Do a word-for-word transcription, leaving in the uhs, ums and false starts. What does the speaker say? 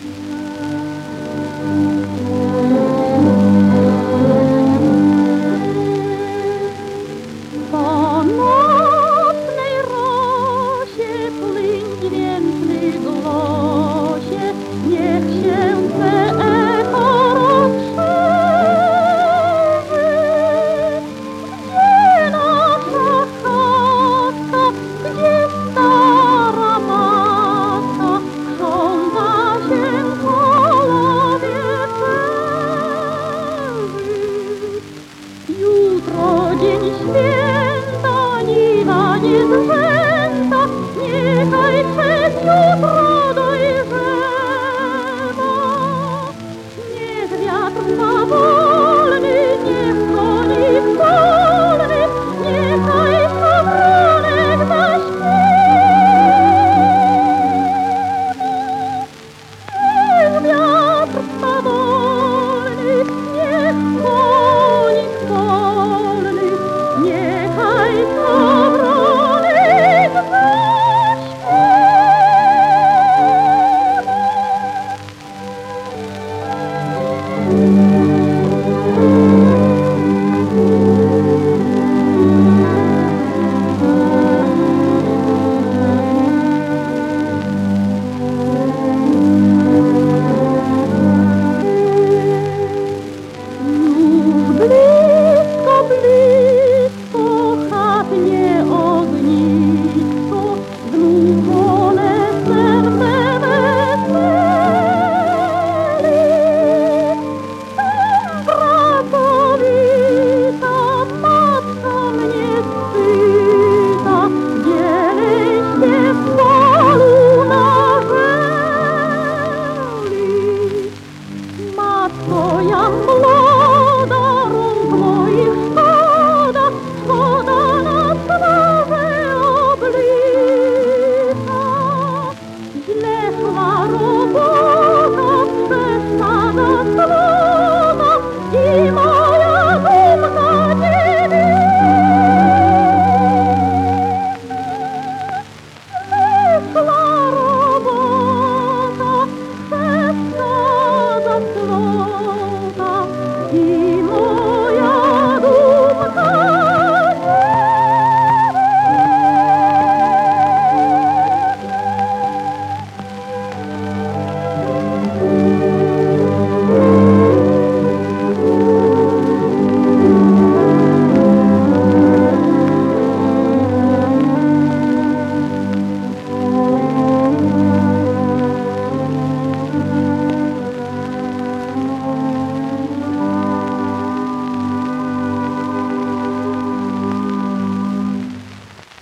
Po nocnej rosie płyń dźwięczny głosie, niech się te echo rozszerzy. Gdzie nasza chatka, gdzie stara matka, krząta się koło wieczerzy. Jutro dzień święta, niwa niezrzęta, niechaj przez jutro dojrzewa. Niech wiatr powolny, niech konik wolny, niechaj skowronek zaśpiewa. Niech wiatr powolny, niech konik wolny, niechaj skowronek zaśpiewa. Blisko, blisko, chatnie ognisko, znużone serce weseli. Tam pracowita matka mnie spyta, gdzieście w polu nażeli. Matko, ja młoda, rąk moich szkoda, szkoda na twarze oblica. Źle szła robota,